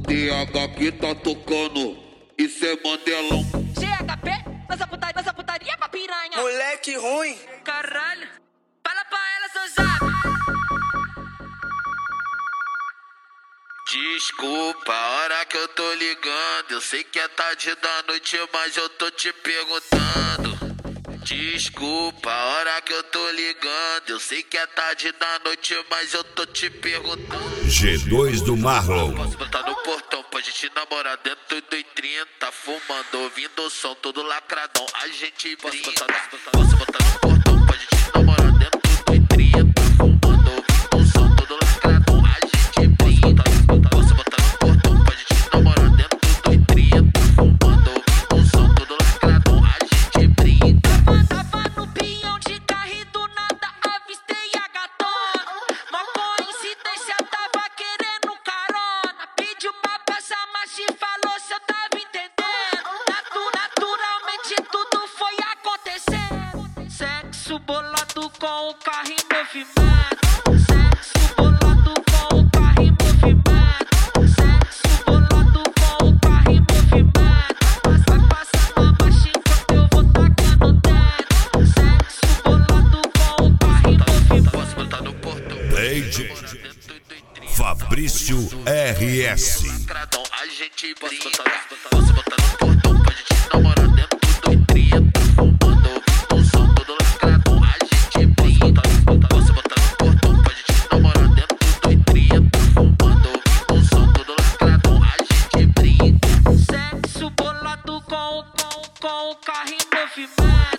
TH que tá tocando, isso é Mandelão. GHP, nossa putaria pra piranha. Moleque ruim. Caralho, fala pra ela, seu zap. Desculpa a hora que eu tô ligando. Eu sei que é tarde da noite, mas eu tô te perguntando. Desculpa a hora que eu tô ligando. Eu sei que é tarde da noite, mas eu tô te perguntando. G2 do Marlon. Posso botar no portão pra gente namorar dentro do 30, fumando, ouvindo o som todo lacradão. A gente brinca. Posso botar no portão pra gente namorar dentro do 30, fumando, ouvindo o som todo lacradão. A gente brinca. Posso botar no portão pra gente namorar dentro do 30, fumando, ouvindo o som todo lacradão. A gente brinca. Tava no pinhão de carro e do nada avistei a gatona. Uma coincidência, tava querendo carona. Pediu pra passar, mas te falou se eu tava entendendo. Naturalmente tudo foi acontecendo. Sexo bolado com o carro em movimento. Sexo bolado com o carro em movimento. Sexo bolado com o carro em movimento. Vai passando a marcha enquanto eu vou tacando dentro. Sexo bolado com o carro em movimento. Posso botar no portão. DJ Fabrício RS. Lacradão, a gente brinca. Posso botar no portão pra gente namorar dentro do 30, fumando, ouvindo o som todo lacradão. A gente brinca. Posso botar no portão pra gente namorar dentro do 30, fumando, ouvindo o som todo lacradão. A gente brinca. Sexo bolado com o carro em movimento.